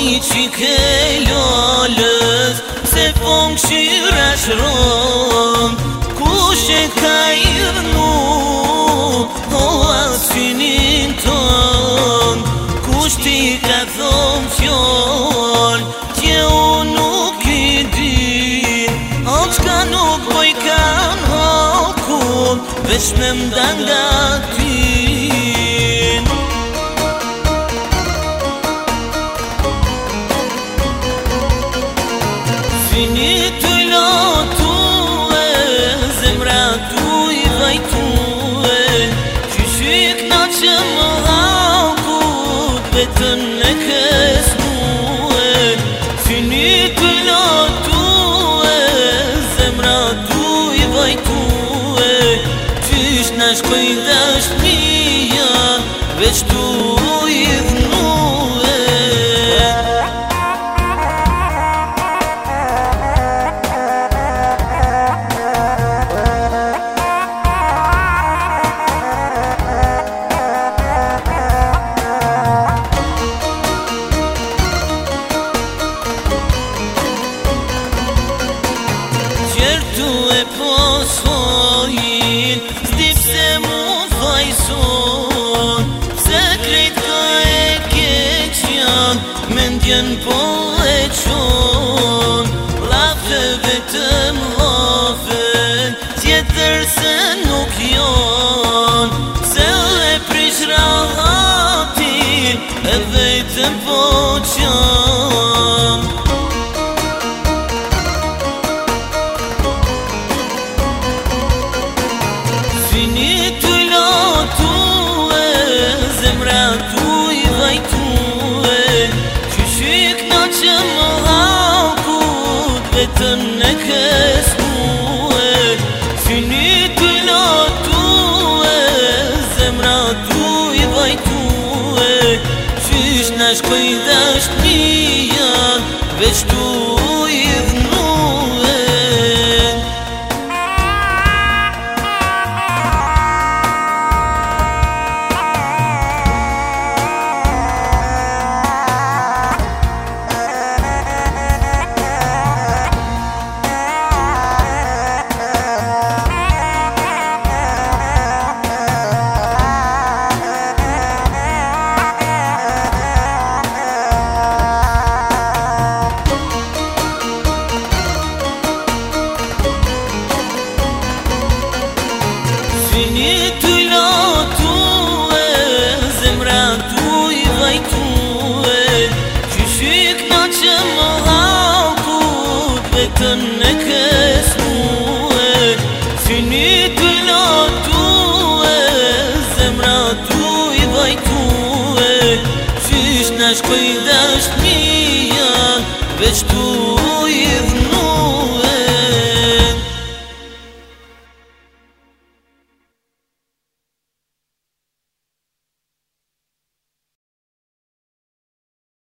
i qike lallës, se fong shira shron, kush e ka irnu, o asfinin ton, kush ti ka thom fjoll, që unë nuk i din, o qka nuk poj kan hakun, veç me mdanga tin. Finit të lotue, zemra tu i vajtue, qyshik na që më hakut, vetën e kësnue. Finit të lotue, zemra tu i vajtue, qysh na shkoj dashnia, veç tu i vnue. Qertu e posojin, s'dip se mu fajson, pse krejt ka e keqjan, mendjen po e qon. Lafe vetëm lafe, tjetër se nuk jon, se e prish rahatin, e vetëm po qan. Finit të lotue, zemra tu i vajtue, qyshik na që më hakut, vetën e kësnue. Finit të lotue, zemra tu i vajtue, qysh na shkoj